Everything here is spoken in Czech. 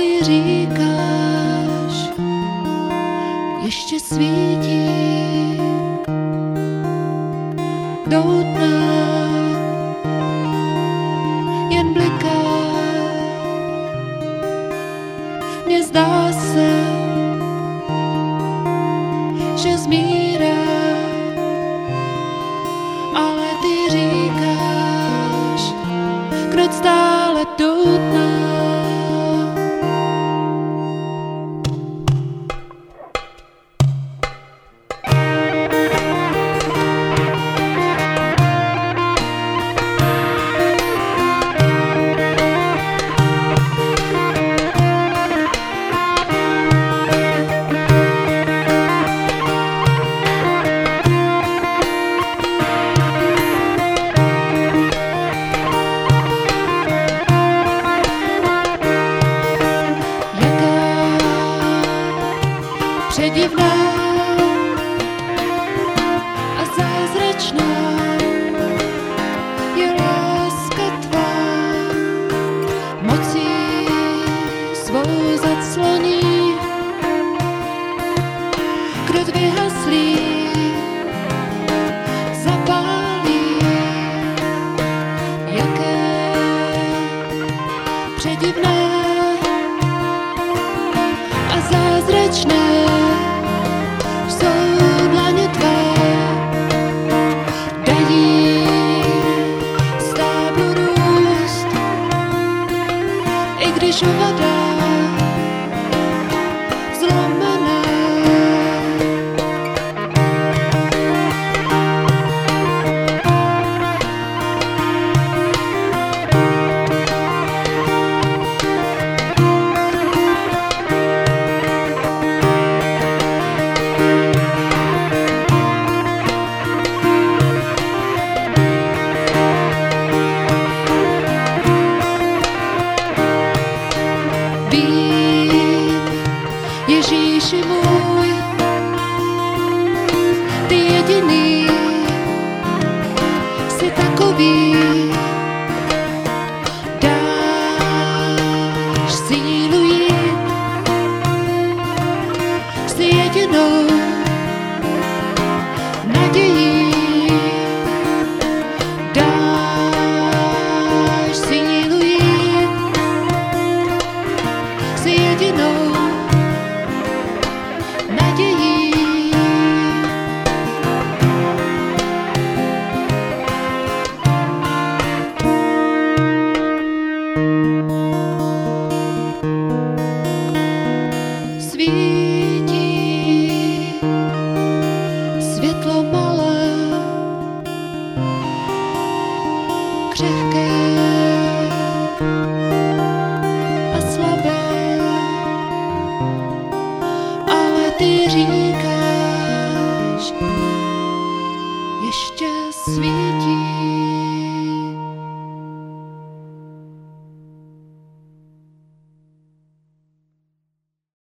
ty říkáš, ještě svítí doutná, jen bliká. Mně zdá se, že zmírá, ale ty říkáš, kdo stále doutná. Předivná a zázračná je láska tvá, mocí svou zacloní krut vyhaslý zapálí. Jaké předivné a zázračné když voda zlomená. Ježíši můj, ty jediný jsi takový, dáš sílu jít, jsi jedinou nadějí, dáš sílu jít, jsi jedinou nadějí. Svítí světlo malé, křehké a slabé, ale ty říkáš,